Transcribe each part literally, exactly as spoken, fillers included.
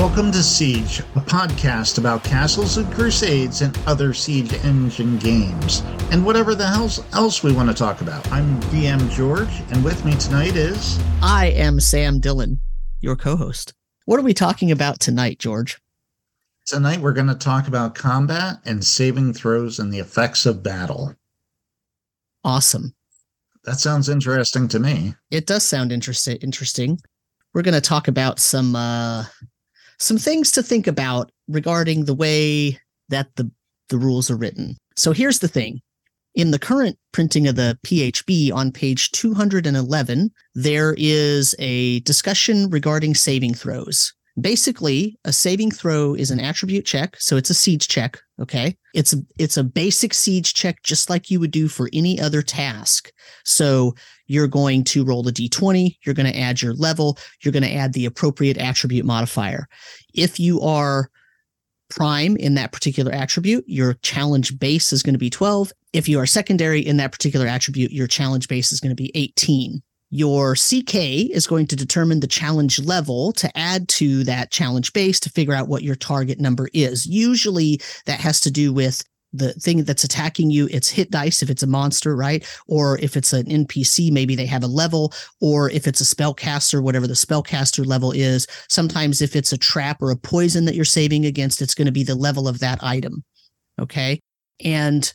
Welcome to Siege, a podcast about castles and crusades and other Siege Engine games, and whatever the hell else we want to talk about. I'm D M George, and with me tonight is... I am Sam Dillon, your co-host. What are we talking about tonight, George? Tonight we're going to talk about combat and saving throws and the effects of battle. Awesome. That sounds interesting to me. It does sound interest- interesting. We're going to talk about some uh, some things to think about regarding the way that the, the rules are written. So here's the thing. In the current printing of the P H B on page two hundred eleven, there is a discussion regarding saving throws. Basically, a saving throw is an attribute check, so it's a siege check, okay? It's a, it's a basic siege check just like you would do for any other task. So you're going to roll a d twenty, you're going to add your level, you're going to add the appropriate attribute modifier. If you are prime in that particular attribute, your challenge base is going to be twelve. If you are secondary in that particular attribute, your challenge base is going to be eighteen. Your C K is going to determine the challenge level to add to that challenge base to figure out what your target number is. Usually that has to do with the thing that's attacking you. It's hit dice if it's a monster, right? Or if it's an N P C, maybe they have a level, or if it's a spellcaster, whatever the spellcaster level is. Sometimes if it's a trap or a poison that you're saving against, it's going to be the level of that item. Okay. And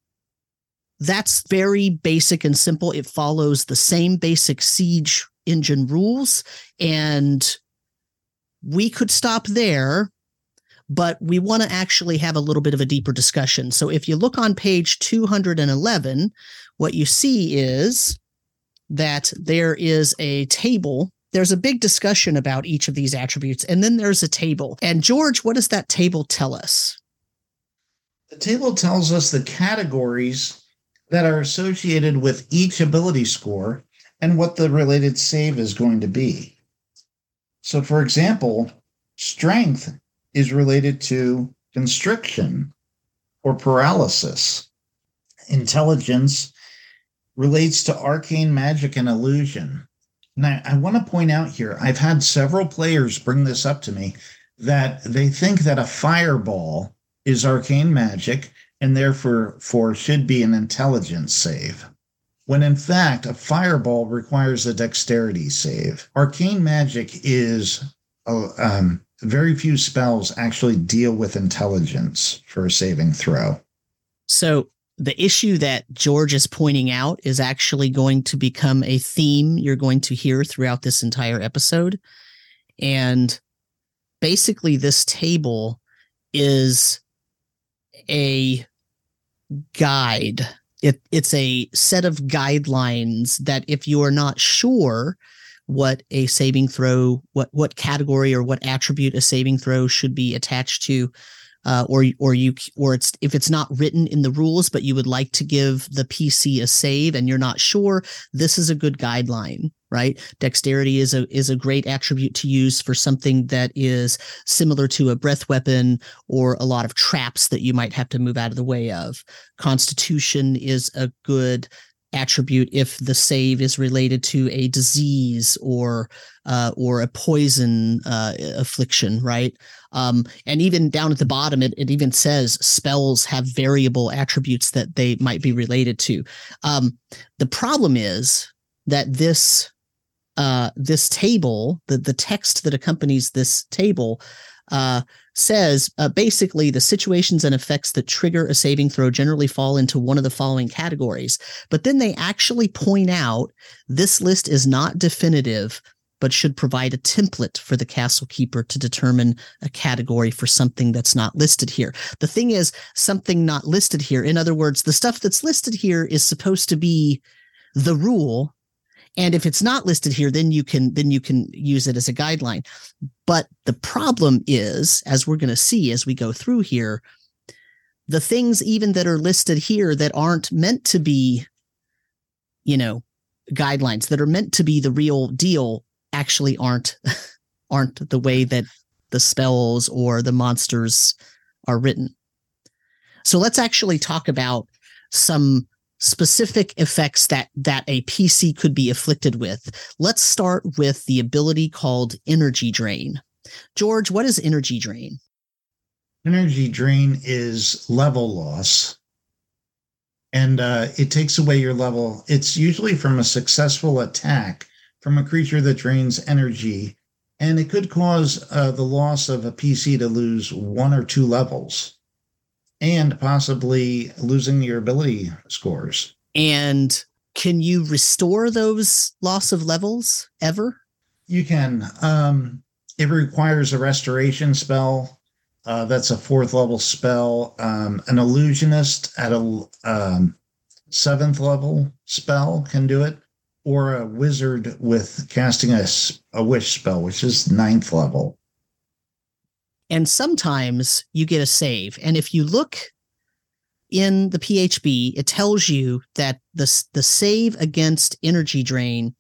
that's very basic and simple. It follows the same basic siege engine rules, and we could stop there, but we want to actually have a little bit of a deeper discussion. So if you look on page two hundred eleven, what you see is that there is a table. There's a big discussion about each of these attributes, and then there's a table. And George, what does that table tell us? The table tells us the categories that are associated with each ability score and what the related save is going to be. So, for example, strength is related to constriction or paralysis. Intelligence relates to arcane magic and illusion. Now, I want to point out here, I've had several players bring this up to me, that they think that a fireball is arcane magic and therefore for should be an intelligence save, when in fact a fireball requires a dexterity save. Arcane magic is, uh, um, very few spells actually deal with intelligence for a saving throw. So the issue that George is pointing out is actually going to become a theme you're going to hear throughout this entire episode. And basically this table is a guide. It, it's a set of guidelines that if you are not sure what a saving throw, what, what category or what attribute a saving throw should be attached to, uh, or, or you, or it's, if it's not written in the rules, but you would like to give the P C a save and you're not sure, this is a good guideline, right? Dexterity is a, is a great attribute to use for something that is similar to a breath weapon or a lot of traps that you might have to move out of the way of. Constitution is a good attribute if the save is related to a disease or uh, or a poison uh, affliction, right? Um, and even down at the bottom, it, it even says spells have variable attributes that they might be related to. Um, the problem is that this uh, this table, the the text that accompanies this table, uh, says uh, basically the situations and effects that trigger a saving throw generally fall into one of the following categories. But then they actually point out this list is not definitive, but should provide a template for the castle keeper to determine a category for something that's not listed here. The thing is, something not listed here, in other words, the stuff that's listed here is supposed to be the rule. And if it's not listed here, then you can then you can use it as a guideline. But the problem is, as we're going to see as we go through here, the things even that are listed here that aren't meant to be, you know, guidelines, that are meant to be the real deal, actually aren't aren't the way that the spells or the monsters are written. So let's actually talk about some specific effects that that a P C could be afflicted with. Let's start with the ability called Energy Drain. George, what is energy drain? Energy drain is level loss. And uh, it takes away your level. It's usually from a successful attack from a creature that drains energy. And it could cause uh, the loss of a P C to lose one or two levels and possibly losing your ability scores. And can you restore those loss of levels ever? You can. Um, it requires a restoration spell. Uh, that's a fourth level spell. Um, an illusionist at a um, seventh level spell can do it, or a wizard with casting a, a wish spell, which is ninth level. And sometimes you get a save. And if you look in the P H B, it tells you that the, the save against energy drain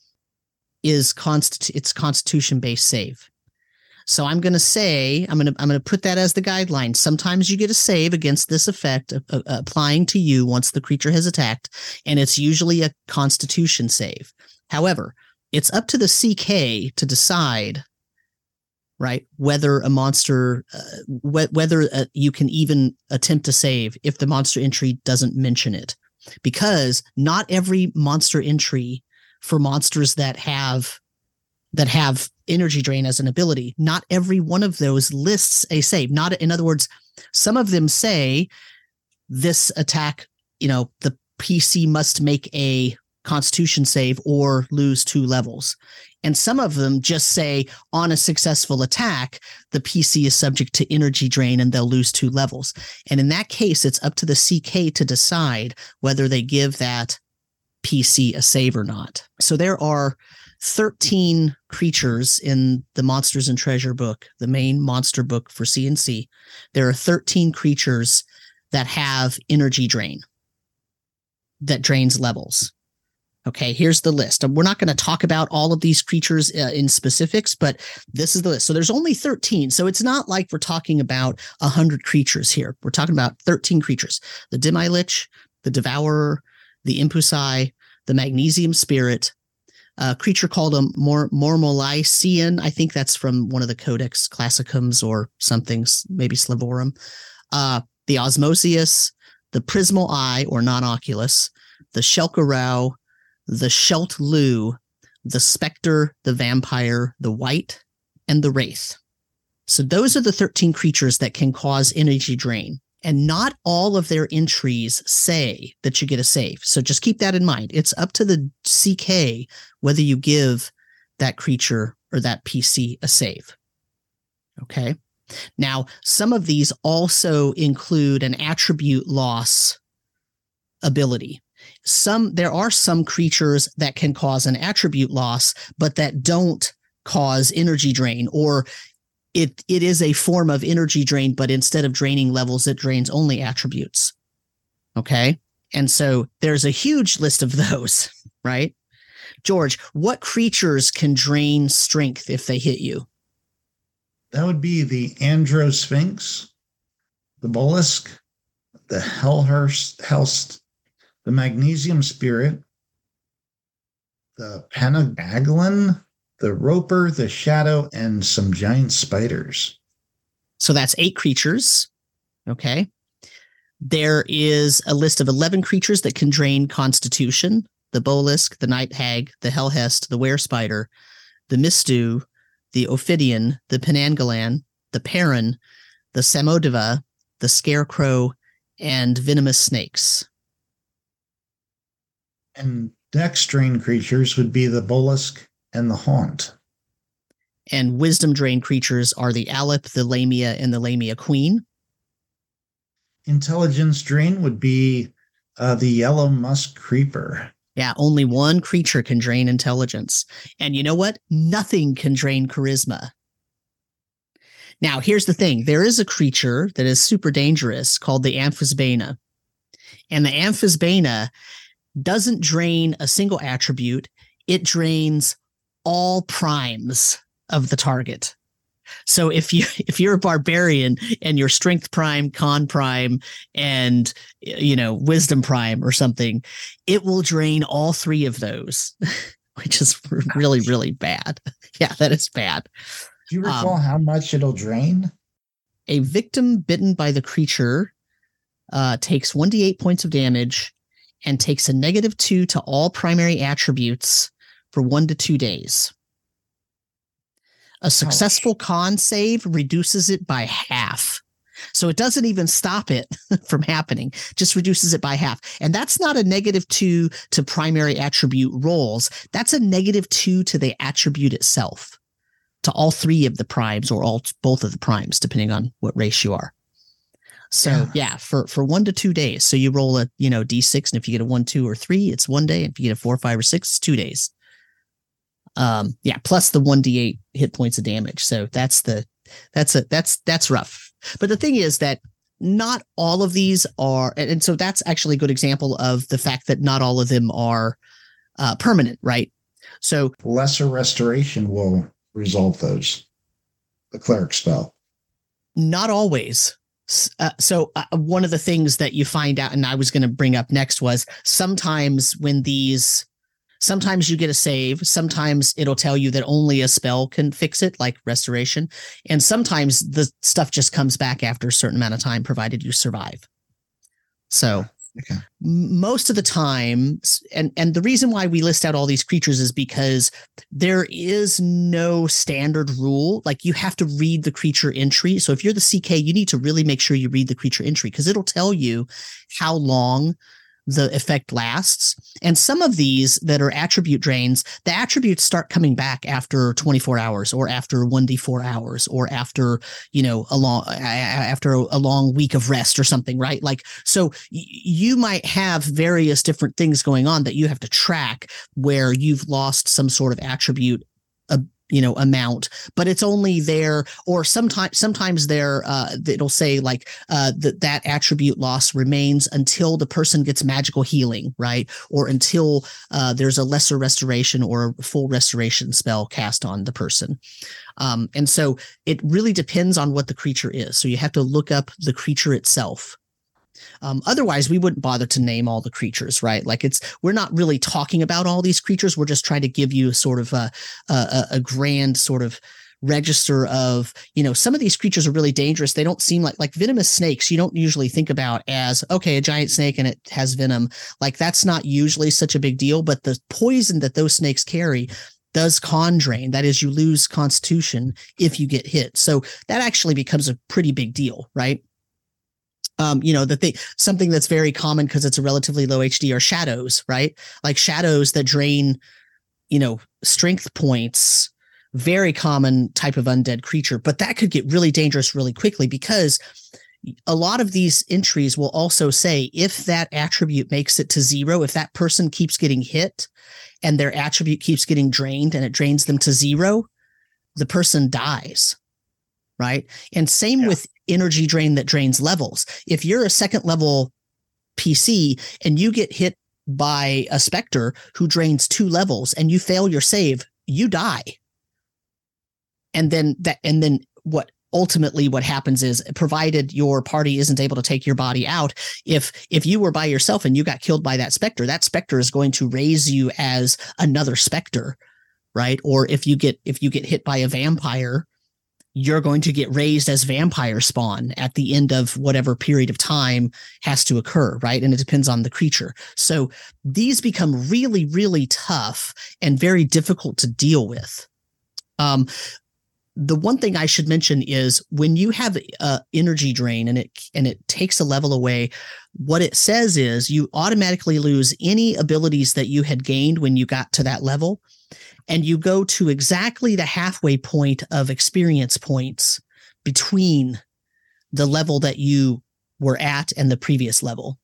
is const- it's constitution-based save. So I'm going to say, I'm going to I'm going to put that as the guideline. Sometimes you get a save against this effect uh, uh, applying to you once the creature has attacked, and it's usually a constitution save. However, it's up to the C K to decide, right, whether a monster, uh, wh- whether uh, you can even attempt to save if the monster entry doesn't mention it. Because not every monster entry for monsters that have that have energy drain as an ability, not every one of those lists a save. Not, in other words, some of them say this attack, you know, the P C must make a constitution save or lose two levels. And some of them just say on a successful attack, the P C is subject to energy drain and they'll lose two levels. And in that case, it's up to the C K to decide whether they give that P C a save or not. So there are thirteen creatures in the Monsters and Treasure book, the main monster book for C and C. There are thirteen creatures that have energy drain, that drains levels. Okay, here's the list. We're not going to talk about all of these creatures uh, in specifics, but this is the list. So there's only thirteen. So it's not like we're talking about one hundred creatures here. We're talking about thirteen creatures. The Demi-Lich, the Devourer, the Impusai, the Magnesium Spirit, a creature called a Mor- Mormolaisian. I think that's from one of the Codex Classicums or something, maybe Slavorum. Uh, the Osmosius, the Prismal Eye or Non-Oculus, the Shelkarau, the Sheltlu, the Spectre, the Vampire, the White, and the Wraith. So those are the thirteen creatures that can cause energy drain. And not all of their entries say that you get a save. So just keep that in mind. It's up to the C K whether you give that creature or that P C a save. Okay. Now, some of these also include an attribute loss ability. Some, there are some creatures that can cause an attribute loss, but that don't cause energy drain, or It it is a form of energy drain, but instead of draining levels, it drains only attributes. Okay. And so there's a huge list of those, right? George, what creatures can drain strength if they hit you? That would be the Androsphinx, the Mollusk, the Hellhurst, Helst, the Magnesium Spirit, the Panagalon, the Roper, the Shadow, and some giant spiders. So that's eight creatures. Okay. There is a list of eleven creatures that can drain Constitution: the Bolisk, the Night Hag, the Hellhest, the Werespider, the Mistu, the Ophidian, the Penangalan, the Perrin, the Samodiva, the Scarecrow, and Venomous Snakes. And dex drain creatures would be the Bolisk and the Haunt. And wisdom drain creatures are the Alep, the Lamia, and the Lamia Queen. Intelligence drain would be uh, the Yellow Musk Creeper. Yeah, only one creature can drain intelligence. And you know what? Nothing can drain charisma. Now, here's the thing. There is a creature that is super dangerous called the Amphisbaena. And the Amphisbaena doesn't drain a single attribute. It drains all primes of the target. So if you if you're a barbarian and your strength prime, con prime, and you know wisdom prime or something, it will drain all three of those, which is really really bad. Yeah, that is bad. Do you recall Um, how much it'll drain? a victim bitten by the creature uh, takes one d eight points of damage and takes a negative two to all primary attributes for one to two days. A successful Ouch. Con save reduces it by half. So it doesn't even stop it from happening, just reduces it by half. And that's not a negative two to primary attribute rolls. That's a negative two to the attribute itself, to all three of the primes or all both of the primes, depending on what race you are. So yeah, yeah for, for one to two days. So you roll a, you know, D six, and if you get a one, two, or three, it's one day. If you get a four, five, or six, it's two days. Um, yeah, plus the one d eight hit points of damage. So that's the, that's a, that's, that's rough. But the thing is that not all of these are, and, and so that's actually a good example of the fact that not all of them are uh, permanent, right? So lesser restoration will resolve those. The cleric spell. Not always. Uh, so uh, one of the things that you find out, and I was going to bring up next, was sometimes when these, sometimes you get a save, sometimes it'll tell you that only a spell can fix it, like restoration, and sometimes the stuff just comes back after a certain amount of time, provided you survive. So okay. Most of the time, and, and the reason why we list out all these creatures is because there is no standard rule. Like, you have to read the creature entry. So if you're the C K, you need to really make sure you read the creature entry, because it'll tell you how long the effect lasts. And some of these that are attribute drains, the attributes start coming back after twenty-four hours, or after one d four hours, or after, you know, a long, after a long week of rest or something, right? Like, so you might have various different things going on that you have to track where you've lost some sort of attribute, a, you know, amount, but it's only there, or sometimes, sometimes there, uh, it'll say like, uh, that that attribute loss remains until the person gets magical healing, right? Or until, uh, there's a lesser restoration or a full restoration spell cast on the person. Um, and so it really depends on what the creature is. So you have to look up the creature itself. Um, otherwise, we wouldn't bother to name all the creatures, right? Like, it's, we're not really talking about all these creatures. We're just trying to give you a sort of a, a, a grand sort of register of, you know, some of these creatures are really dangerous. They don't seem like, like venomous snakes, you don't usually think about as, okay, a giant snake and it has venom. Like, that's not usually such a big deal, but the poison that those snakes carry does con drain. That is, you lose constitution if you get hit. So that actually becomes a pretty big deal, right? Um, you know, that they, something that's very common because it's a relatively low H D are shadows, right? Like shadows that drain, you know, strength points, very common type of undead creature, but that could get really dangerous really quickly, because a lot of these entries will also say if that attribute makes it to zero, if that person keeps getting hit and their attribute keeps getting drained and it drains them to zero, the person dies. Right. And same yeah. with energy drain that drains levels. If you're a second level P C and you get hit by a specter who drains two levels and you fail your save, you die. And then that, and then what ultimately what happens is, provided your party isn't able to take your body out, if, if you were by yourself and you got killed by that specter, that specter is going to raise you as another specter. Right. Or if you get, if you get hit by a vampire, you're going to get raised as vampire spawn at the end of whatever period of time has to occur, right? And it depends on the creature. So these become really, really tough and very difficult to deal with. Um, the one thing I should mention is when you have a energy drain and it and it takes a level away, what it says is you automatically lose any abilities that you had gained when you got to that level. And you go to exactly the halfway point of experience points between the level that you were at and the previous level.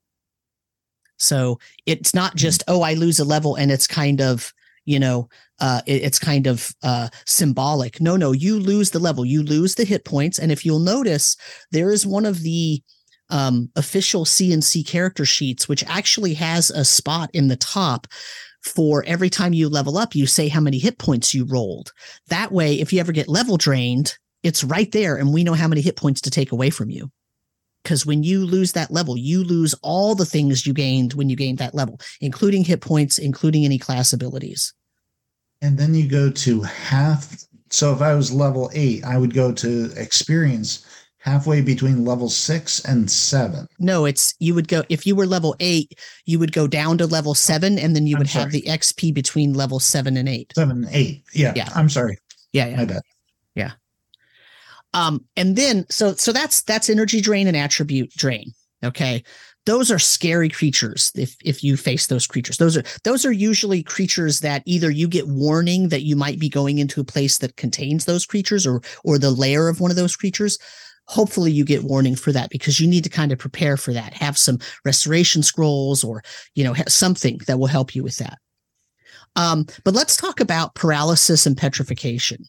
So it's not just, oh, I lose a level and it's kind of, you know, uh, it, it's kind of uh, symbolic. No, no, you lose the level, you lose the hit points. And if you'll notice, there is one of the um, official C N C character sheets, which actually has a spot in the top for every time you level up, you say how many hit points you rolled. That way, if you ever get level drained, it's right there and we know how many hit points to take away from you. Because when you lose that level, you lose all the things you gained when you gained that level, including hit points, including any class abilities. And then you go to half So if I was level eight, I would go to experience halfway between level six and seven. No, it's you would go if you were level eight, you would go down to level seven, and then you I'm would sorry. have the X P between level seven and eight. Seven, eight. Yeah. Yeah. I'm sorry. Yeah, yeah. My bad. Yeah. Um, and then so so that's that's energy drain and attribute drain. Okay. Those are scary creatures if if you face those creatures. Those are those are usually creatures that either you get warning that you might be going into a place that contains those creatures or or the lair of one of those creatures. Hopefully you get warning for that because you need to kind of prepare for that. Have some restoration scrolls or, you know, something that will help you with that. Um, but let's talk about paralysis and petrification.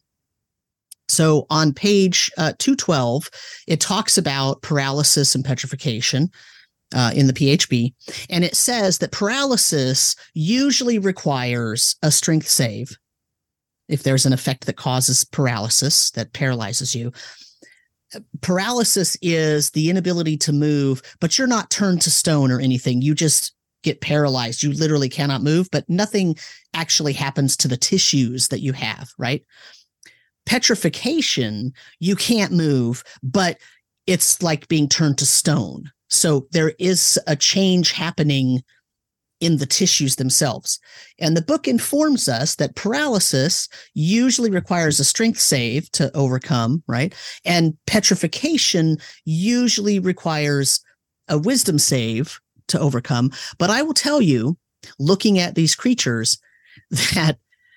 So on page uh, two twelve, it talks about paralysis and petrification uh, in the P H B. And it says that paralysis usually requires a strength save if there's an effect that causes paralysis, that paralyzes you. Paralysis is the inability to move, but you're not turned to stone or anything. You just get paralyzed. You literally cannot move, but nothing actually happens to the tissues that you have, right? Petrification, you can't move, but it's like being turned to stone. So there is a change happening in the tissues themselves. And the book informs us that paralysis usually requires a strength save to overcome, right? And petrification usually requires a wisdom save to overcome. But I will tell you, looking at these creatures, that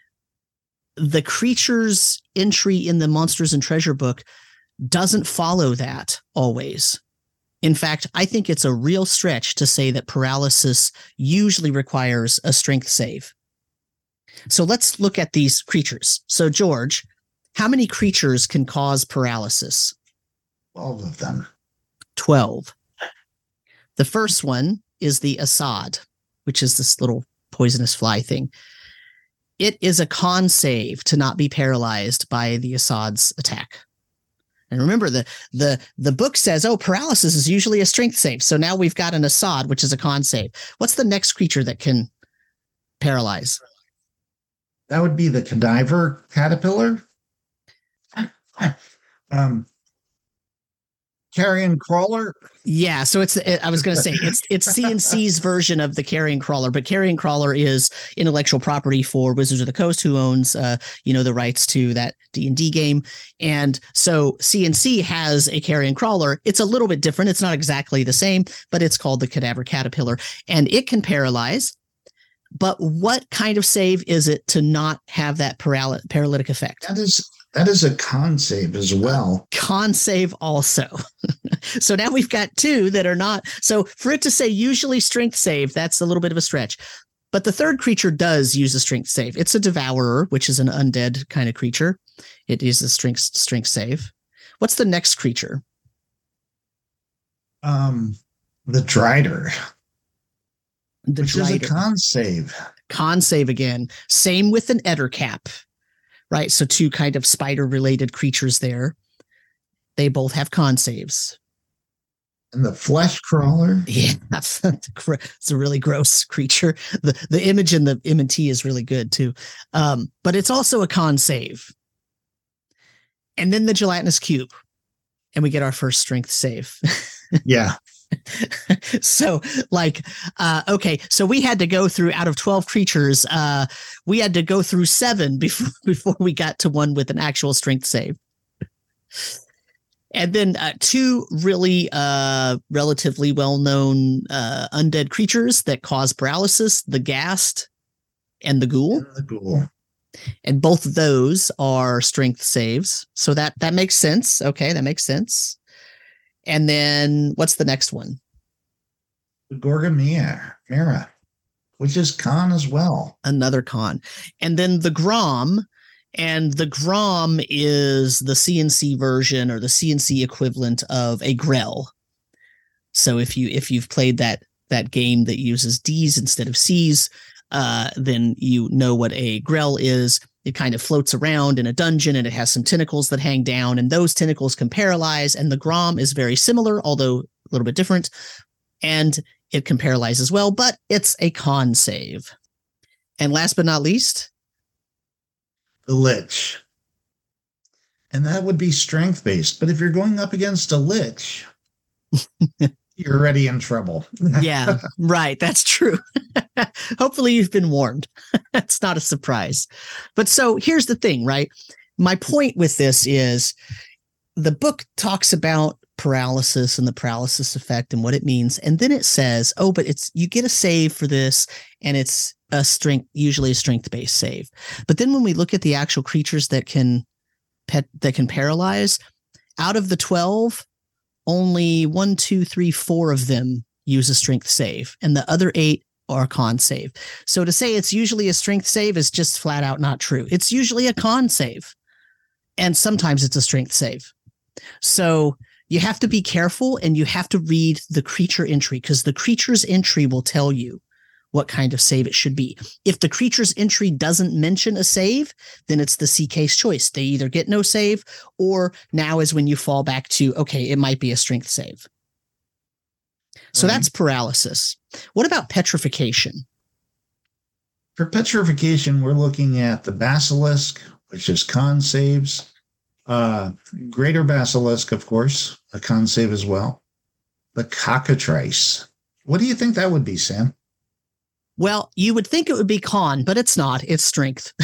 the creature's entry in the Monsters and Treasure book doesn't follow that always. In fact, I think it's a real stretch to say that paralysis usually requires a strength save. So let's look at these creatures. So, George, how many creatures can cause paralysis? twelve of them. twelve. The first one is the Assad, which is this little poisonous fly thing. It is a con save to not be paralyzed by the Assad's attack. And remember, the the the book says, oh, paralysis is usually a strength save. So now we've got an Assad, which is a con save. What's the next creature that can paralyze? That would be the Cadaver Caterpillar. um, Carrion Crawler. Yeah, so it's I was going to say it's it's C N C's version of the Carrion Crawler, but Carrion Crawler is intellectual property for Wizards of the Coast, who owns uh, you know the rights to that D and D game, and so C N C has a Carrion Crawler. It's a little bit different. It's not exactly the same, but it's called the Cadaver Caterpillar, and it can paralyze. But what kind of save is it to not have that paraly- paralytic effect? That is that is a con save as well. Con save also. So now we've got two that are not. So for it to say usually strength save, that's a little bit of a stretch. But the third creature does use a strength save. It's a devourer, which is an undead kind of creature. It uses strength strength save. What's the next creature? Um, the Drider. The which Drider. is a con save. Con save again. Same with an Ettercap, right? So two kind of spider-related creatures there. They both have con saves. And the Flesh Crawler. Yeah, it's a really gross creature. The the image in the M and T is really good too. Um, but it's also a con save. And then the Gelatinous Cube. And we get our first strength save. Yeah. So like, uh, okay, so we had to go through out of twelve creatures. Uh, we had to go through seven before, before we got to one with an actual strength save. And then uh, two really uh, relatively well-known uh, undead creatures that cause paralysis, the Ghast and the Ghoul. And the Ghoul. And both of those are strength saves. So that, that makes sense. Okay, that makes sense. And then what's the next one? The Gorgamia, Mira, which is con as well. Another con. And then the Grom. And the Grom is the C N C version or the C N C equivalent of a Grell. So if you if you've played that that game that uses D's instead of C's, uh, then you know what a Grell is. It kind of floats around in a dungeon and it has some tentacles that hang down, and those tentacles can paralyze. And the Grom is very similar, although a little bit different, and it can paralyze as well. But it's a con save. And last but not least, the Lich. And that would be strength based. But if you're going up against a lich, you're already in trouble. Yeah, right. That's true. Hopefully you've been warned. That's not a surprise. But so here's the thing, right? My point with this is the book talks about paralysis and the paralysis effect and what it means. And then it says, oh, but it's, you get a save for this, and it's a strength, usually a strength-based save. But then when we look at the actual creatures that can pet, that can paralyze, out of the twelve, only one, two, three, four of them use a strength save, and the other eight are con save. So to say it's usually a strength save is just flat out not true. It's usually a con save, and sometimes it's a strength save. So you have to be careful, and you have to read the creature entry, because the creature's entry will tell you what kind of save it should be. If the creature's entry doesn't mention a save, then it's the C K's choice. They either get no save, or now is when you fall back to, okay, it might be a strength save. So Right. that's paralysis. What about petrification? For petrification, we're looking at the basilisk, which is con saves. Uh, greater basilisk, of course, a con save as well. The cockatrice. What do you think that would be, Sam? Well, you would think it would be con, but it's not. It's strength.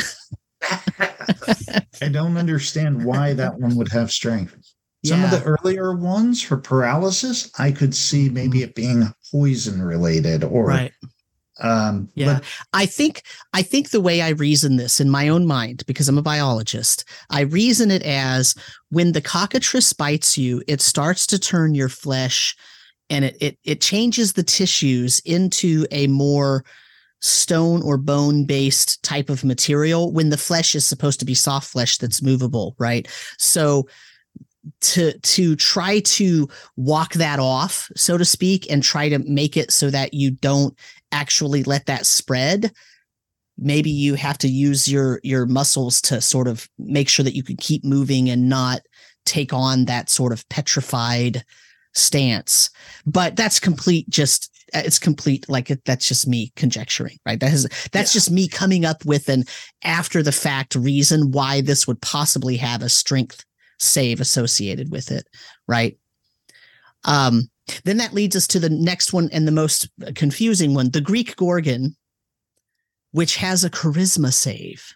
I don't understand why that one would have strength. Some of Yeah. the earlier ones for paralysis, I could see maybe it being poison related, or Right. um, Yeah. but I think I think the way I reason this in my own mind, because I'm a biologist, I reason it as when the cockatrice bites you, it starts to turn your flesh, and it it it changes the tissues into a more stone or bone based type of material, when the flesh is supposed to be soft flesh that's movable, right? So to to try to walk that off, so to speak, and try to make it so that you don't actually let that spread, maybe you have to use your your muscles to sort of make sure that you can keep moving and not take on that sort of petrified stance. But that's complete just it's complete like it, that's just me conjecturing, right? That is that's Yeah. just me coming up with an after the fact reason why this would possibly have a strength save associated with it, right? Um, then that leads us to the next one, and the most confusing one, the Greek Gorgon, which has a charisma save,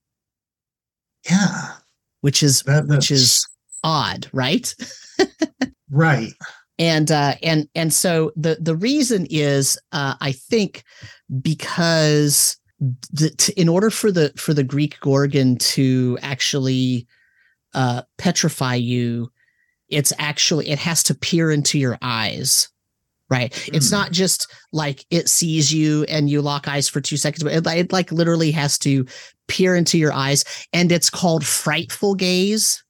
yeah, which is that, which that's is odd, right? right. And uh, and and so the the reason is, uh, I think, because the, t- in order for the for the Greek Gorgon to actually uh, petrify you, it's actually it has to peer into your eyes, right? Mm. It's not just like it sees you and you lock eyes for two seconds, but it, it like literally has to peer into your eyes, and it's called frightful gaze.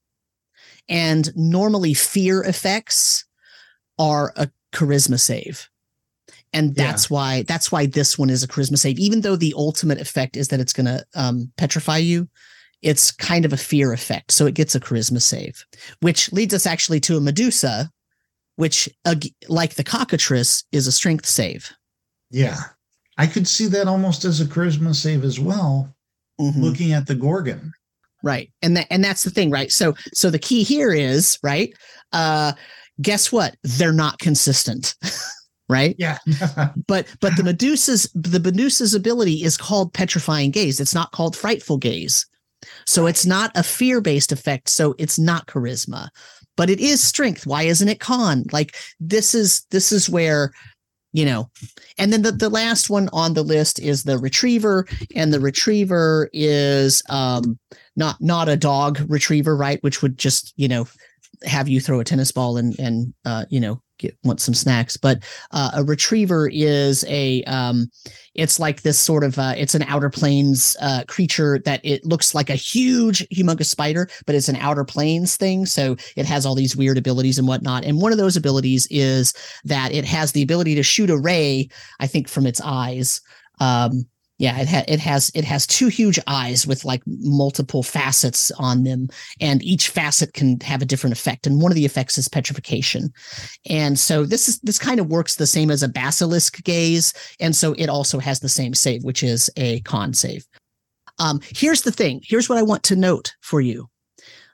And normally fear effects are a charisma save. And that's yeah. why that's why this one is a charisma save. Even though the ultimate effect is that it's going to um, petrify you, it's kind of a fear effect. So it gets a charisma save, which leads us actually to a Medusa, which, uh, like the cockatrice, is a strength save. Yeah. I could see that almost as a charisma save as well, mm-hmm. looking at the Gorgon. Right. And that and that's the thing, right? So so the key here is, right, uh, guess what? They're not consistent. Right? Yeah. but but the Medusa's the Medusa's ability is called petrifying gaze. It's not called frightful gaze. So it's not a fear-based effect. So it's not charisma, but it is strength. Why isn't it con? Like this is this is where, you know, and then the, the last one on the list is the retriever, and the retriever is um not not a dog retriever, right? Which would just, you know, have you throw a tennis ball and and uh you know get want some snacks. But uh, a retriever is a um it's like this sort of uh it's an outer planes uh creature that it looks like a huge humongous spider, but it's an outer planes thing, so it has all these weird abilities and whatnot. And one of those abilities is that it has the ability to shoot a ray, I think, from its eyes. um Yeah, it, ha- it has it has two huge eyes with like multiple facets on them, and each facet can have a different effect. And one of the effects is petrification. And so this is this kind of works the same as a basilisk gaze, and so it also has the same save, which is a con save. Um, here's the thing. Here's what I want to note for you.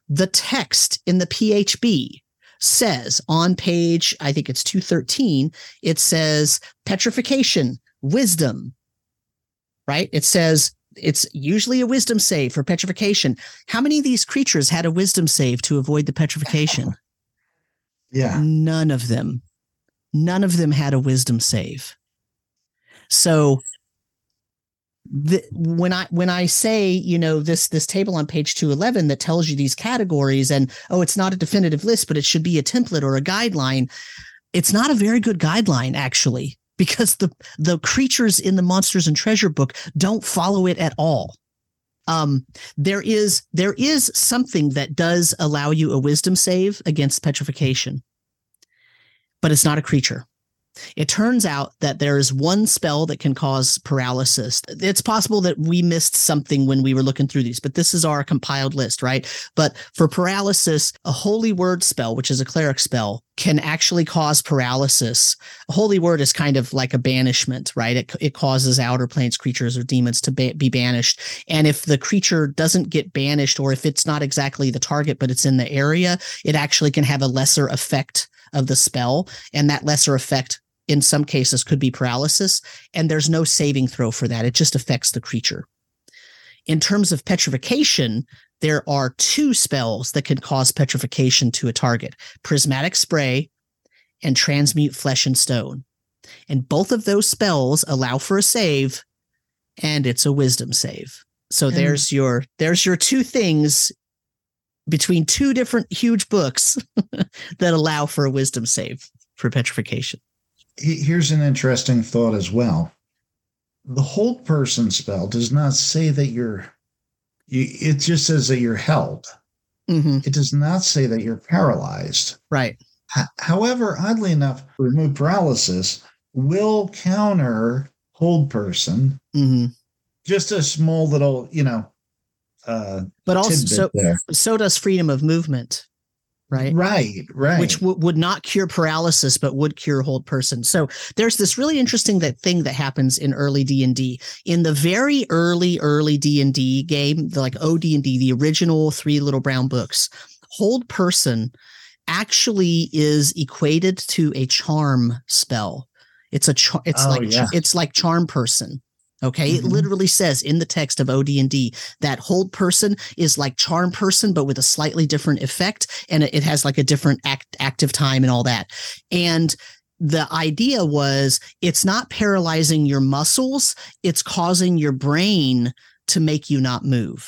the text in the P H B says on page, I think it's two thirteen, it says petrification, wisdom, right? It says it's usually a wisdom save for petrification. How many of these creatures had a wisdom save to avoid the petrification? Yeah. None of them. None of them had a wisdom save. So the, when I when I say, you know, this this table on page two eleven that tells you these categories and, oh, it's not a definitive list, but it should be a template or a guideline. It's not a very good guideline, actually, because the the creatures in the Monsters and Treasure book don't follow it at all. Um, there is there is something that does allow you a wisdom save against petrification, but it's not a creature. It turns out that there is one spell that can cause paralysis. It's possible that we missed something when we were looking through these, but this is our compiled list, right? But for paralysis, a holy word spell, which is a cleric spell, can actually cause paralysis. A holy word is kind of like a banishment, right? It, it causes outer planes creatures or demons to ba- be banished. And if the creature doesn't get banished, or if it's not exactly the target, but it's in the area, it actually can have a lesser effect of the spell. And that lesser effect in some cases could be paralysis, and there's no saving throw for that. It just affects the creature. In terms of petrification, there are two spells that can cause petrification to a target: Prismatic Spray and Transmute Flesh and Stone. And both of those spells allow for a save, and it's a wisdom save. So and there's your there's your two things between two different huge books that allow for a wisdom save for petrification. Here's an interesting thought as well. The hold person spell does not say that you're, you, it just says that you're held. Mm-hmm. It does not say that you're paralyzed. Right. H- however, oddly enough, remove paralysis will counter hold person. Mm-hmm. Just a small little, you know, uh, but also so, there. so does freedom of movement. Right. Right. Right. Which w- would not cure paralysis, but would cure hold person. So there's this really interesting that thing that happens in early D and D. In the very early, early D and D game, the, like O D and D, the original three little brown books, hold person actually is equated to a charm spell. It's a char- it's oh, like yeah. it's like charm person. Okay, mm-hmm. It literally says in the text of O D and D that hold person is like charm person, but with a slightly different effect, and it has like a different act, active time and all that. And the idea was it's not paralyzing your muscles, it's causing your brain to make you not move.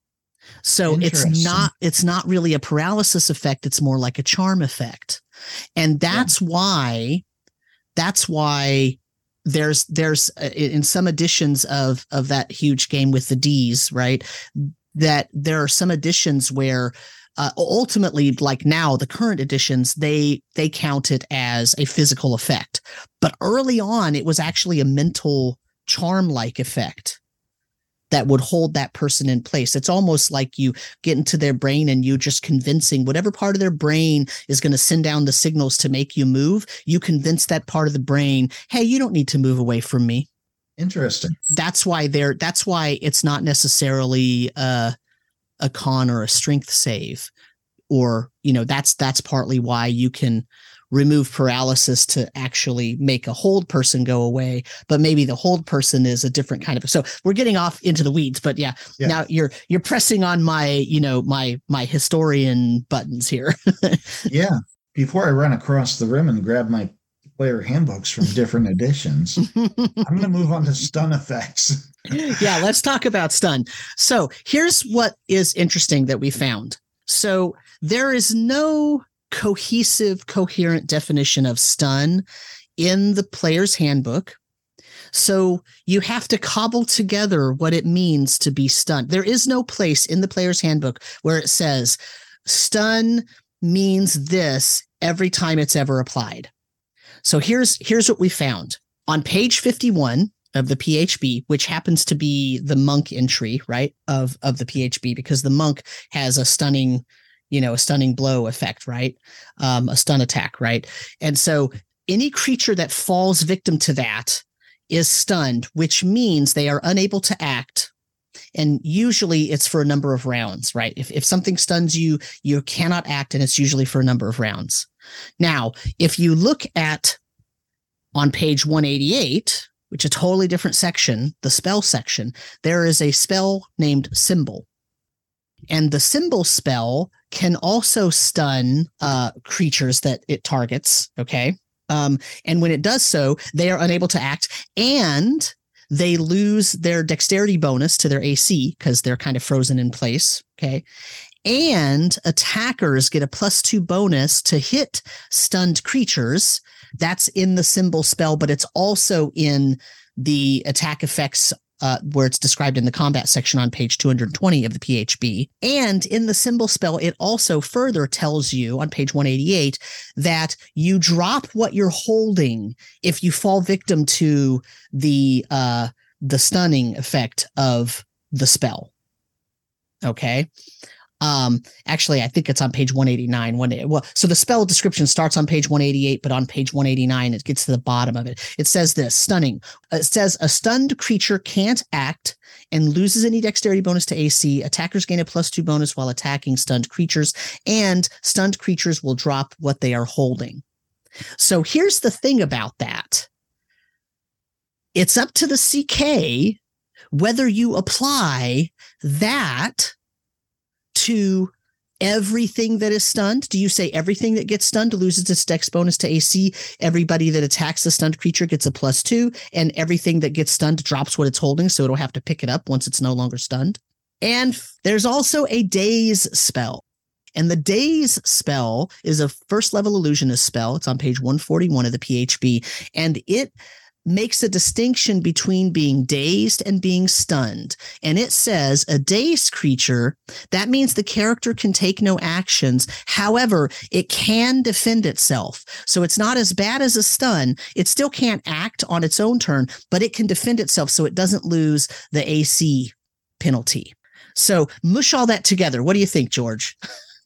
So it's not it's not really a paralysis effect, it's more like a charm effect. And that's yeah. why that's why There's there's uh, in some editions of of that huge game with the D's, right, that there are some editions where uh, ultimately, like now, the current editions, they they count it as a physical effect. But early on, it was actually a mental charm-like effect that would hold that person in place. It's almost like you get into their brain and you just convincing whatever part of their brain is going to send down the signals to make you move. You convince that part of the brain, hey, you don't need to move away from me. Interesting. That's why they're, that's why it's not necessarily a, a con or a strength save, or, you know, that's, that's partly why you can remove paralysis to actually make a hold person go away, but maybe the hold person is a different kind of, so we're getting off into the weeds, but yeah, yeah. Now you're, you're pressing on my, you know, my, my historian buttons here. Yeah. Before I run across the room and grab my player handbooks from different editions, I'm going to move on to stun effects. Yeah. Let's talk about stun. So here's what is interesting that we found. So there is no cohesive, coherent definition of stun in the player's handbook. So you have to cobble together what it means to be stunned. There is no place in the player's handbook where it says stun means this every time it's ever applied. So here's here's what we found. On page fifty-one of the P H B, which happens to be the monk entry, right, of, of the P H B, because the monk has a stunning you know, a stunning blow effect, right? Um, a stun attack, right? And so any creature that falls victim to that is stunned, which means they are unable to act And usually it's for a number of rounds, right? If, if something stuns you, you cannot act, and it's usually for a number of rounds. Now, if you look at on page one eighty-eight, which is a totally different section, the spell section, there is a spell named Symbol. And the Symbol spell can also stun uh, creatures that it targets, okay? Um, and when it does so, they are unable to act, and they lose their dexterity bonus to their A C because they're kind of frozen in place, okay? And attackers get a plus two bonus to hit stunned creatures. That's in the Symbol spell, but it's also in the attack effects uh, where it's described in the combat section on page two hundred twenty of the P H B. And in the Symbol spell, it also further tells you on page one eighty-eight that you drop what you're holding if you fall victim to the uh, the stunning effect of the spell. Okay. Um, actually, I think it's on page one eighty-nine. One, well, so the spell description starts on page one eighty-eight, but on page one eighty-nine, it gets to the bottom of it. It says this, stunning. It says a stunned creature can't act and loses any dexterity bonus to A C. Attackers gain a plus two bonus while attacking stunned creatures, and stunned creatures will drop what they are holding. So here's the thing about that. It's up to the C K whether you apply that to everything that is stunned. Do you say everything that gets stunned loses its dex bonus to A C? Everybody that attacks the stunned creature gets a plus two, and everything that gets stunned drops what it's holding, so it'll have to pick it up once it's no longer stunned. And there's also a daze spell. And the daze spell is a first level illusionist spell. It's on page one forty-one of the P H B, and it makes a distinction between being dazed and being stunned. And it says a dazed creature, that means the character can take no actions. However, it can defend itself. So it's not as bad as a stun. It still can't act on its own turn, but it can defend itself so it doesn't lose the A C penalty. So mush all that together. What do you think, George?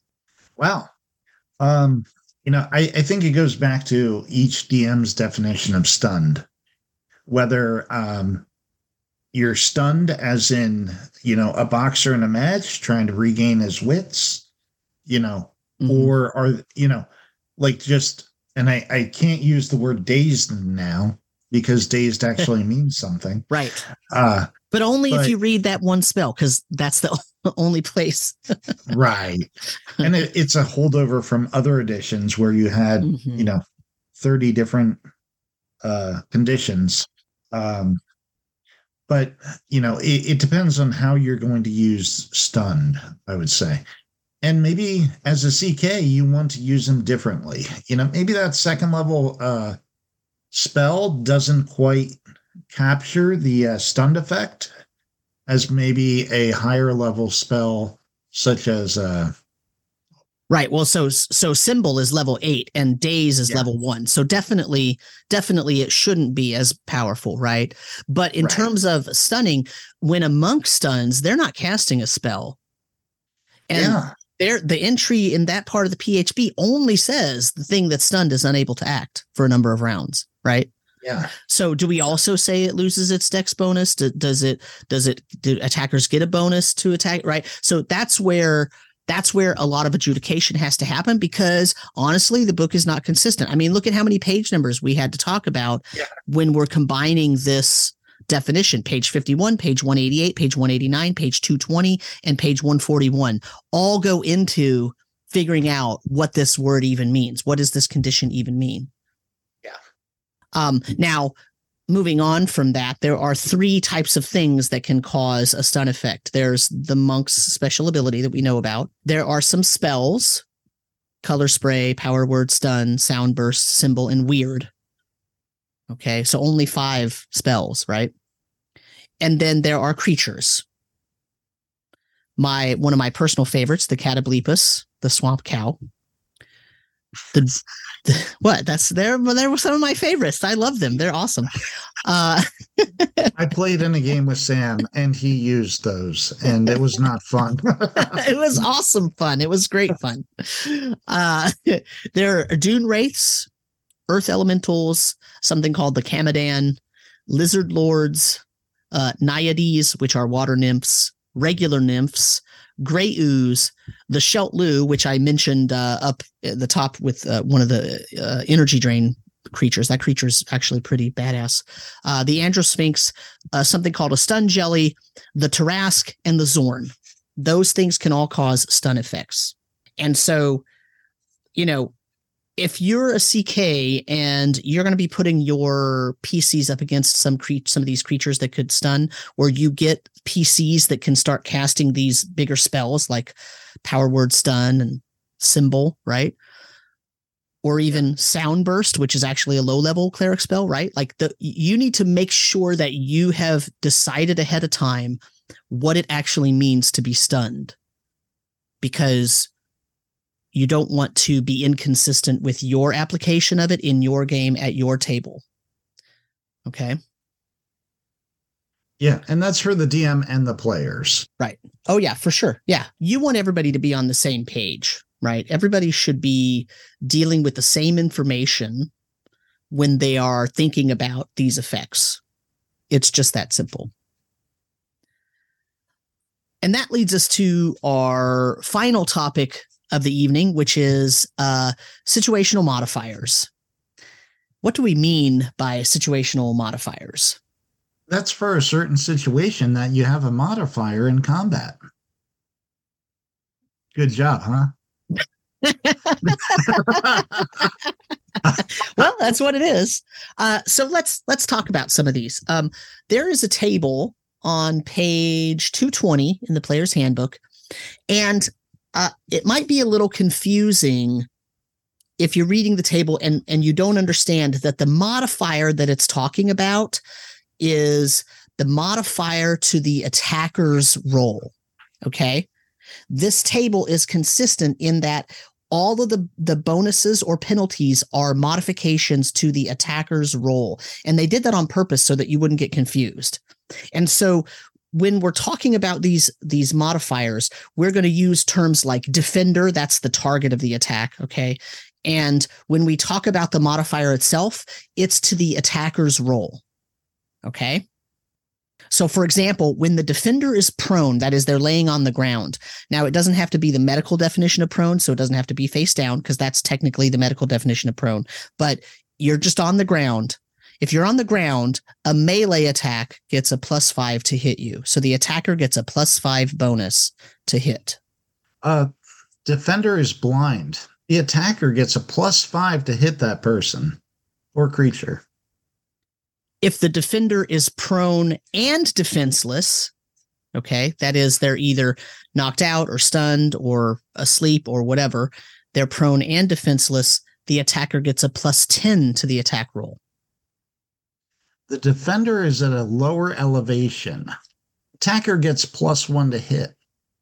Well, um, you know, I, I think it goes back to each D M's definition of stunned. Whether um, you're stunned as in, you know, a boxer in a match trying to regain his wits, you know, mm-hmm. or are, you know, like just, and I, I can't use the word dazed now because dazed actually means something. Right. Uh, but only but, if you read that one spell, because that's the only place. Right. And it, it's a holdover from other editions where you had, mm-hmm. you know, thirty different uh, conditions. Um, but, you know, it, it depends on how you're going to use stunned, I would say. And maybe as a C K, you want to use them differently. You know, maybe that second level uh, spell doesn't quite capture the uh, stunned effect as maybe a higher level spell, such as uh, right. Well, so so Symbol is level eight and Daze is yeah. level one. So definitely, definitely it shouldn't be as powerful, right? But in right. terms of stunning, when a monk stuns, they're not casting a spell. And yeah. they're, the entry in that part of the P H B only says the thing that's stunned is unable to act for a number of rounds, right? Yeah. So do we also say it loses its dex bonus? Do, does it, does it, do attackers get a bonus to attack? Right. So that's where, that's where a lot of adjudication has to happen, because honestly, the book is not consistent. I mean, look at how many page numbers we had to talk about yeah. when we're combining this definition. Page fifty-one, page one eighty-eight, page one eighty-nine, page two twenty, and page one forty-one all go into figuring out what this word even means. What does this condition even mean? Yeah. Um, now, moving on from that, there are three types of things that can cause a stun effect. There's the monk's special ability that we know about. There are some spells, color spray, power word stun, sound burst, symbol, and weird. Okay, so only five spells, right? And then there are creatures. My one of my personal favorites, the Catoblepus, the swamp cow. The, the what? That's they're they were some of my favorites. I love them. They're awesome. Uh, I played in a game with Sam, and he used those, and it was not fun. It was awesome fun. It was great fun. Uh, there are dune wraiths, earth elementals, something called the Kamadan, lizard lords, uh, Naiades, which are water nymphs, regular nymphs, gray ooze, the Sheltloo, which I mentioned uh, up at the top with uh, one of the uh, energy drain creatures. That creature is actually pretty badass. Uh, the Androsphinx, uh, something called a stun jelly, the Tarask, and the Zorn. Those things can all cause stun effects. And so, you know, if you're a C K and you're going to be putting your P Cs up against some cre- some of these creatures that could stun, or you get P Cs that can start casting these bigger spells like Power Word Stun and Symbol, right? Or even Sound Burst, which is actually a low-level cleric spell, right? Like the you need to make sure that you have decided ahead of time what it actually means to be stunned, because you don't want to be inconsistent with your application of it in your game at your table. Okay? Yeah, and that's for the D M and the players. Right. Oh, yeah, for sure. Yeah. You want everybody to be on the same page, right? Everybody should be dealing with the same information when they are thinking about these effects. It's just that simple. And that leads us to our final topic of the evening, which is uh, situational modifiers. What do we mean by situational modifiers? That's for a certain situation that you have a modifier in combat. Good job, huh? Well, that's what it is. Uh, so let's let's talk about some of these. Um, there is a table on page two twenty in the Player's Handbook, and uh, it might be a little confusing if you're reading the table and and you don't understand that the modifier that it's talking about is the modifier to the attacker's roll. Okay, this table is consistent in that all of the, the bonuses or penalties are modifications to the attacker's roll. And they did that on purpose so that you wouldn't get confused. And so when we're talking about these, these modifiers, we're going to use terms like defender. That's the target of the attack. Okay. And when we talk about the modifier itself, it's to the attacker's roll. Okay. So, for example, when the defender is prone, that is, they're laying on the ground. Now, it doesn't have to be the medical definition of prone, so it doesn't have to be face down, because that's technically the medical definition of prone. But you're just on the ground. If you're on the ground, a melee attack gets a plus five to hit you. So the attacker gets a plus five bonus to hit. Uh, defender is blind. The attacker gets a plus five to hit that person or creature. If the defender is prone and defenseless, okay, that is, they're either knocked out or stunned or asleep or whatever, they're prone and defenseless, the attacker gets a plus ten to the attack roll. The defender is at a lower elevation. Attacker gets plus one to hit.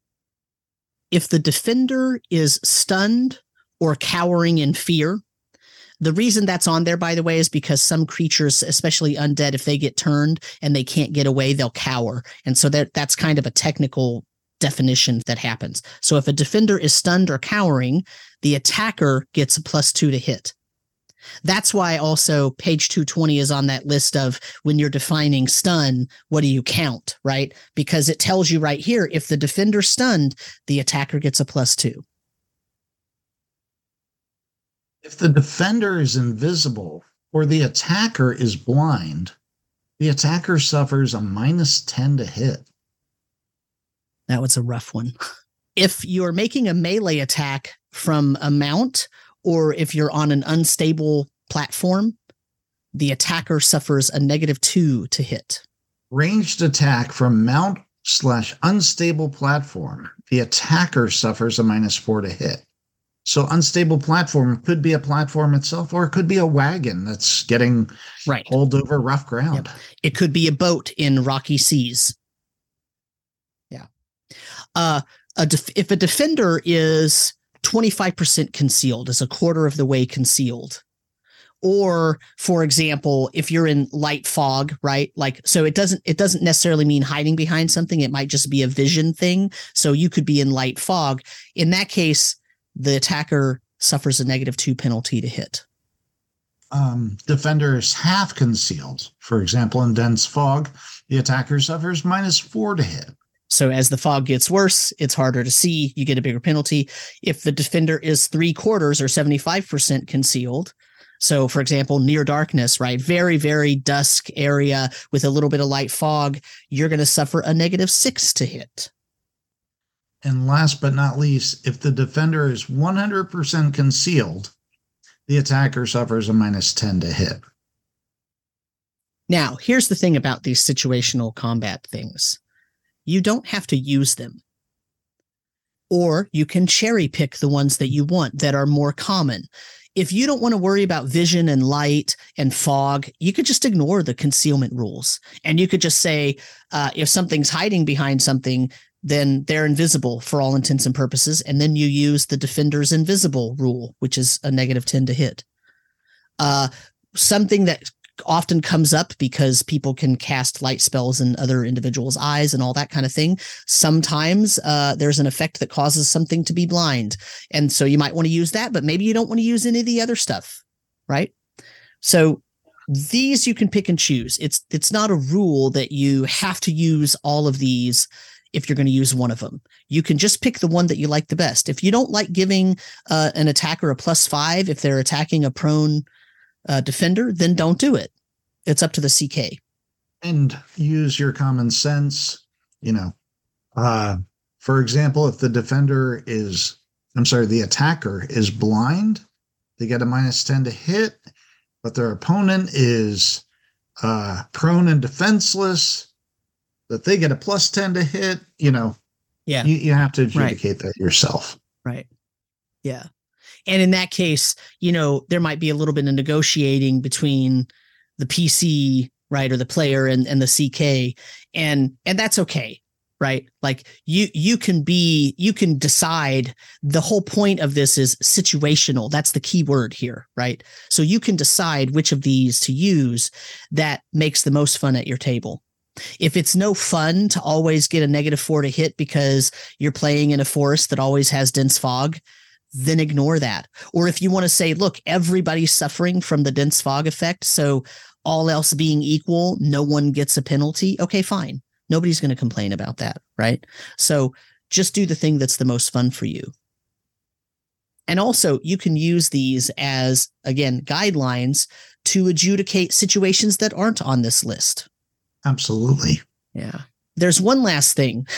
If the defender is stunned or cowering in fear, the reason that's on there, by the way, is because some creatures, especially undead, if they get turned and they can't get away, they'll cower. And so that that's kind of a technical definition that happens. So if a defender is stunned or cowering, the attacker gets a plus two to hit. That's why also page two twenty is on that list of when you're defining stun, what do you count, right? Because it tells you right here, if the defender's stunned, the attacker gets a plus two. If the defender is invisible or the attacker is blind, the attacker suffers a minus ten to hit. That was a rough one. If you're making a melee attack from a mount, or if you're on an unstable platform, the attacker suffers a negative two to hit. Ranged attack from mount slash unstable platform, the attacker suffers a minus four to hit. So unstable platform could be a platform itself, or it could be a wagon that's getting right. hauled over rough ground. Yep. It could be a boat in rocky seas. Yeah. Uh, a def- if a defender is twenty-five percent concealed, is a quarter of the way concealed, or, for example, if you're in light fog, right? Like, so it doesn't it doesn't necessarily mean hiding behind something. It might just be a vision thing. So you could be in light fog. In that case, the attacker suffers a negative two penalty to hit. um, defender is half concealed, for example, in dense fog, the attacker suffers minus four to hit. So as the fog gets worse, it's harder to see. You get a bigger penalty. If the defender is three quarters or seventy-five percent concealed, so for example, near darkness, right? Very, very dusk area with a little bit of light fog, you're going to suffer a negative six to hit. And last but not least, if the defender is one hundred percent concealed, the attacker suffers a minus ten to hit. Now, here's the thing about these situational combat things. You don't have to use them. Or you can cherry pick the ones that you want that are more common. If you don't want to worry about vision and light and fog, you could just ignore the concealment rules. And you could just say, uh, if something's hiding behind something, then they're invisible for all intents and purposes. And then you use the defender's invisible rule, which is a negative ten to hit. Uh, something that often comes up because people can cast light spells in other individuals' eyes and all that kind of thing. Sometimes uh, there's an effect that causes something to be blind. And so you might want to use that, but maybe you don't want to use any of the other stuff, right? So these you can pick and choose. It's it's not a rule that you have to use all of these if you're going to use one of them. You can just pick the one that you like the best. If you don't like giving uh, an attacker a plus five if they're attacking a prone Uh, defender, then don't do it. It's up to the C K. And use your common sense. You know, uh, for example, if the defender is, I'm sorry, the attacker is blind, they get a minus ten to hit, but their opponent is uh, prone and defenseless, that they get a plus ten to hit. You know, yeah, you, you have to adjudicate right. that yourself. Right. Yeah. And in that case, you know, there might be a little bit of negotiating between the P C, right, or the player and, and the C K. And and that's okay, right? Like you you can be, you can decide. The whole point of this is situational. That's the key word here, right? So you can decide which of these to use that makes the most fun at your table. If it's no fun to always get a negative four to hit because you're playing in a forest that always has dense fog, then ignore that. Or if you want to say, look, everybody's suffering from the dense fog effect, so all else being equal, no one gets a penalty. Okay, fine. Nobody's going to complain about that, right? So just do the thing that's the most fun for you. And also, you can use these as, again, guidelines to adjudicate situations that aren't on this list. Absolutely. Yeah. There's one last thing.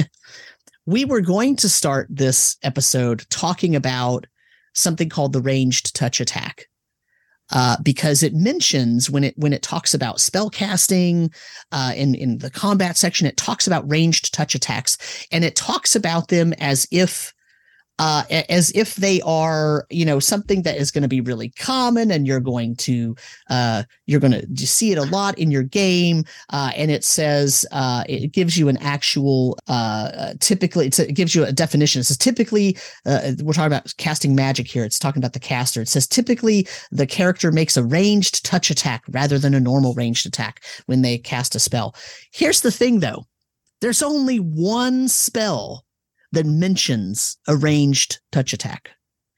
We were going to start this episode talking about something called the ranged touch attack, uh, because it mentions when it when it talks about spell casting uh, in in the combat section, it talks about ranged touch attacks, and it talks about them as if uh, as if they are, you know, something that is going to be really common, and you're going to uh, you're going to see it a lot in your game. Uh, and it says uh, it gives you an actual uh, typically it's, it gives you a definition. It says typically uh, we're talking about casting magic here. It's talking about the caster. It says typically the character makes a ranged touch attack rather than a normal ranged attack when they cast a spell. Here's the thing, though. There's only one spell that mentions a ranged touch attack,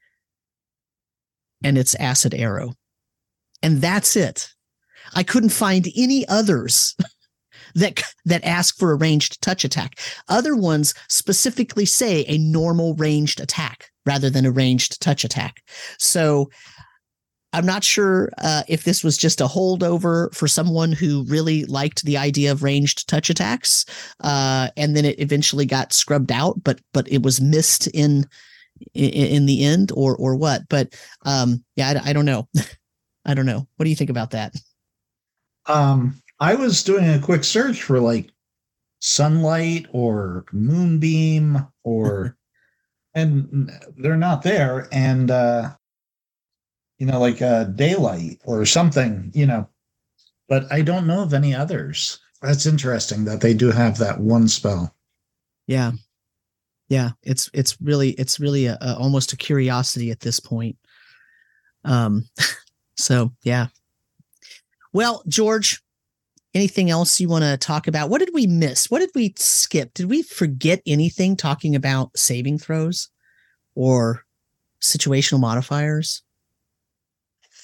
and it's Acid Arrow. And that's it. I couldn't find any others that that ask for a ranged touch attack. Other ones specifically say a normal ranged attack rather than a ranged touch attack. So I'm not sure uh, if this was just a holdover for someone who really liked the idea of ranged touch attacks, uh, and then it eventually got scrubbed out, but but it was missed in in, in the end, or or what. But um, yeah, I, I don't know. I don't know. What do you think about that? Um, I was doing a quick search for like sunlight or moonbeam or, and they're not there. And, uh, you know, like uh, daylight or something, you know, but I don't know of any others. That's interesting that they do have that one spell. Yeah. Yeah. It's, it's really, it's really a, a, almost a curiosity at this point. Um, so yeah. Well, George, anything else you want to talk about? What did we miss? What did we skip? Did we forget anything talking about saving throws or situational modifiers? I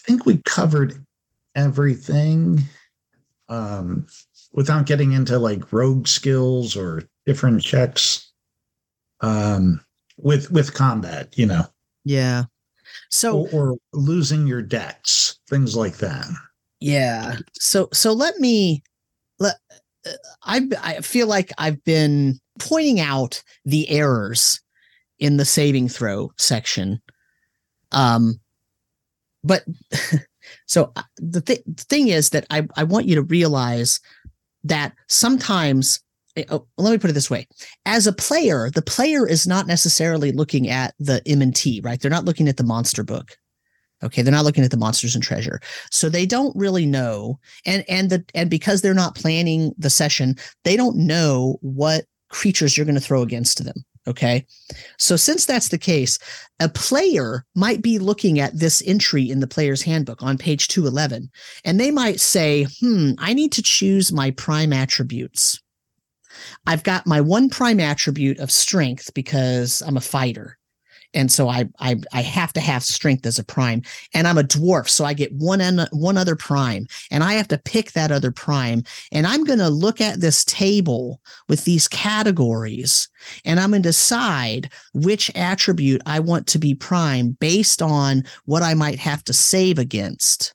think we covered everything um, without getting into like rogue skills or different checks um, with with combat, you know. Yeah. So or, or losing your decks, things like that. Yeah. So so let me let I I feel like I've been pointing out the errors in the saving throw section. Um but so the, th- the thing is that I I want you to realize that sometimes oh, let me put it this way. As a player, the player is not necessarily looking at the M and T, right? They're not looking at the monster book. Okay, they're not looking at the monsters and treasure. So they don't really know. And and the and because they're not planning the session, they don't know what creatures you're going to throw against them. Okay. So since that's the case, a player might be looking at this entry in the player's handbook on page two eleven, and they might say, hmm, I need to choose my prime attributes. I've got my one prime attribute of strength because I'm a fighter. And so I, I I have to have strength as a prime, and I'm a dwarf, so I get one en- one other prime, and I have to pick that other prime. And I'm going to look at this table with these categories, and I'm going to decide which attribute I want to be prime based on what I might have to save against.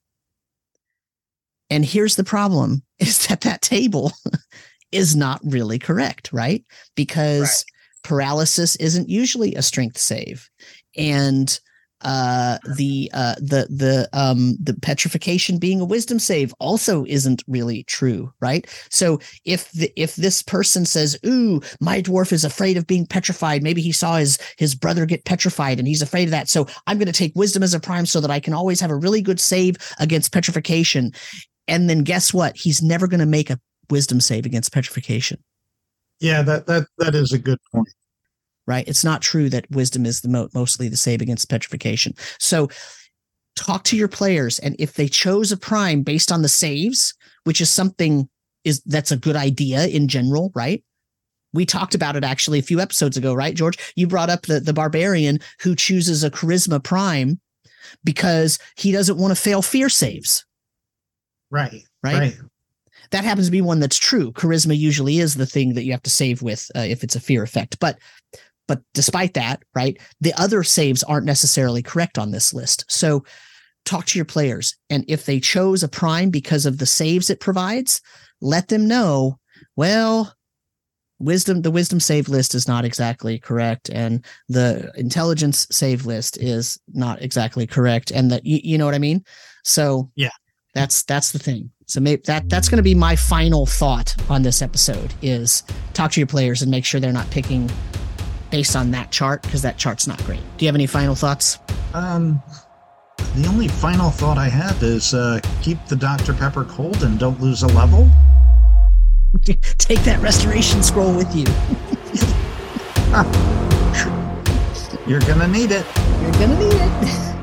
And here's the problem: is that that table is not really correct, right? Because right. Paralysis isn't usually a strength save, and uh, the uh, the the um, the petrification being a wisdom save also isn't really true, right? So if the, if this person says, "Ooh, my dwarf is afraid of being petrified," maybe he saw his his brother get petrified and he's afraid of that, so I'm going to take wisdom as a prime so that I can always have a really good save against petrification. And then guess what? He's never going to make a wisdom save against petrification. Yeah, that that that is a good point. Right? It's not true that wisdom is the mo- mostly the save against petrification. So talk to your players, and if they chose a prime based on the saves, which is something is that's a good idea in general, right? We talked about it actually a few episodes ago, right, George? You brought up the, the barbarian who chooses a charisma prime because he doesn't want to fail fear saves. Right. Right. Right. That happens to be one that's true. Charisma usually is the thing that you have to save with uh, if it's a fear effect. But but despite that, right, the other saves aren't necessarily correct on this list. So talk to your players. And if they chose a prime because of the saves it provides, let them know, well, wisdom, the wisdom save list is not exactly correct. And the intelligence save list is not exactly correct. And that, you, you know what I mean? So yeah. That's that's the thing. So maybe that that's going to be my final thought on this episode is talk to your players and make sure they're not picking based on that chart, because that chart's not great. Do you have any final thoughts? Um, the only final thought I have is uh, keep the Doctor Pepper cold and don't lose a level. Take that restoration scroll with you. You're gonna need it. You're gonna need it.